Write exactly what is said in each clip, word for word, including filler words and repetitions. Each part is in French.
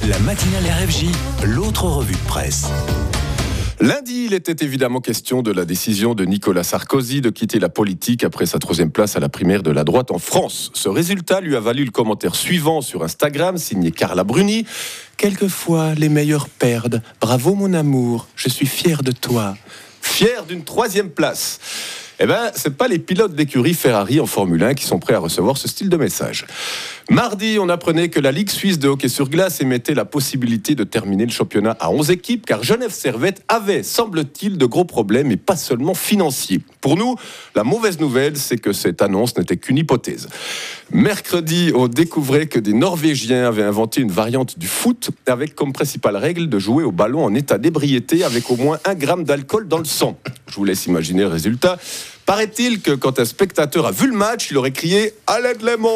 La matinale R F J, l'autre revue de presse. Lundi, il était évidemment question de la décision de Nicolas Sarkozy de quitter la politique après sa troisième place à la primaire de la droite en France. Ce résultat lui a valu le commentaire suivant sur Instagram, signé Carla Bruni. « Quelquefois, les meilleurs perdent. Bravo mon amour, je suis fier de toi. » Fier d'une troisième place. Eh bien, ce n'est pas les pilotes d'écurie Ferrari en Formule un qui sont prêts à recevoir ce style de message. Mardi, on apprenait que la Ligue suisse de hockey sur glace émettait la possibilité de terminer le championnat à onze équipes, car Genève Servette avait, semble-t-il, de gros problèmes, et pas seulement financiers. Pour nous, la mauvaise nouvelle, c'est que cette annonce n'était qu'une hypothèse. Mercredi, on découvrait que des Norvégiens avaient inventé une variante du foot, avec comme principale règle de jouer au ballon en état d'ébriété, avec au moins un gramme d'alcool dans le sang. Je vous laisse imaginer le résultat. Paraît-il que quand un spectateur a vu le match, il aurait crié « À l'aide Lémon !»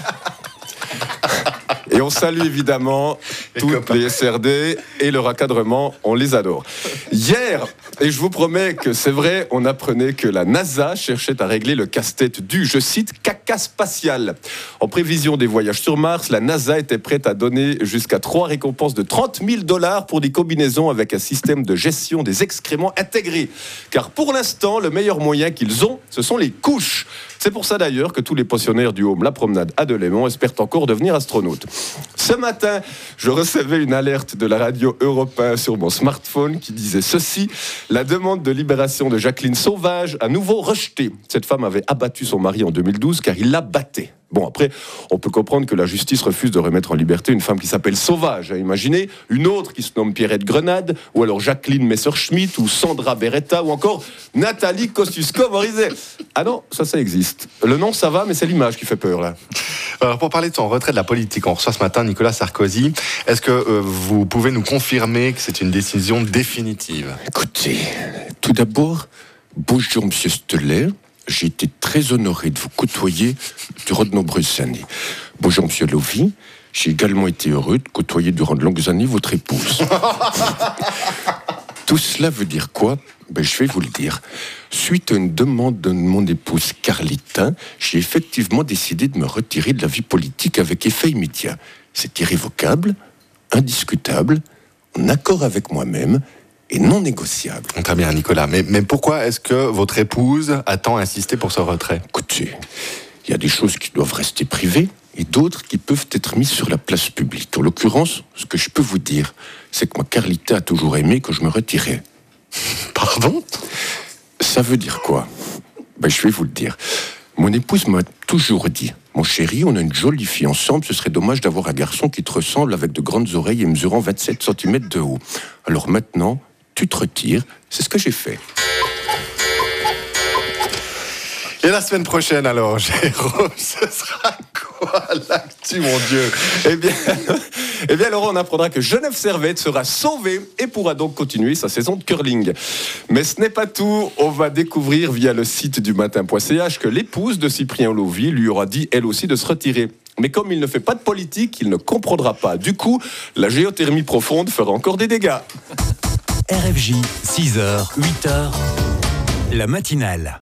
Et on salue évidemment toutes les S R D et le raccadrement, on les adore. Hier, et je vous promets que c'est vrai, on apprenait que la NASA cherchait à régler le casse-tête du, je cite, caca spatial. En prévision des voyages sur Mars, la NASA était prête à donner jusqu'à trois récompenses de trente mille dollars pour des combinaisons avec un système de gestion des excréments intégré. Car pour l'instant, le meilleur moyen qu'ils ont, ce sont les couches. C'est pour ça d'ailleurs que tous les pensionnaires du home La Promenade à Delémont espèrent encore devenir astronautes. Ce matin, je recevais une alerte de la radio Europe un sur mon smartphone qui disait ceci: la demande de libération de Jacqueline Sauvage à nouveau rejetée. Cette femme avait abattu son mari en deux mille douze car il la battait. Bon, après, on peut comprendre que la justice refuse de remettre en liberté une femme qui s'appelle Sauvage. Imaginez une autre qui se nomme Pierrette Grenade, ou alors Jacqueline Messerschmitt, ou Sandra Beretta, ou encore Nathalie Kosciusko-Morizet. Ah non, ça, ça existe. Le nom, ça va, mais c'est l'image qui fait peur, là. Alors, pour parler de son retrait de la politique, on reçoit ce matin Nicolas Sarkozy. Est-ce que euh, vous pouvez nous confirmer que c'est une décision définitive ? Écoutez, tout d'abord, bonjour, monsieur Steller. J'ai été très honoré de vous côtoyer durant de nombreuses années. Bonjour, monsieur Lovy. J'ai également été heureux de côtoyer durant de longues années votre épouse. Tout cela veut dire quoi ? Ben, je vais vous le dire. Suite à une demande de mon épouse Carlita, j'ai effectivement décidé de me retirer de la vie politique avec effet immédiat. C'est irrévocable, indiscutable, en accord avec moi-même, et non négociable. Très bien, Nicolas. Mais, mais pourquoi est-ce que votre épouse a tant insisté pour ce retrait ? Écoutez, il y a des choses qui doivent rester privées et d'autres qui peuvent être mises sur la place publique. En l'occurrence, ce que je peux vous dire, c'est que ma Carlita a toujours aimé que je me retirais. Pardon ? Ça veut dire quoi ? Ben, je vais vous le dire. Mon épouse m'a toujours dit: mon chéri, on a une jolie fille ensemble, ce serait dommage d'avoir un garçon qui te ressemble avec de grandes oreilles et mesurant vingt-sept centimètres de haut. Alors maintenant, tu te retires, c'est ce que j'ai fait. Et la semaine prochaine alors, Jérôme, ce sera quoi l'actu, mon Dieu ? Eh bien, eh bien, Laurent, on apprendra que Genève Servette sera sauvée et pourra donc continuer sa saison de curling. Mais ce n'est pas tout. On va découvrir via le site du matin point c h que l'épouse de Cyprien Lovy lui aura dit elle aussi de se retirer. Mais comme il ne fait pas de politique, il ne comprendra pas. Du coup, la géothermie profonde fera encore des dégâts. R F J, six heures, huit heures, la matinale.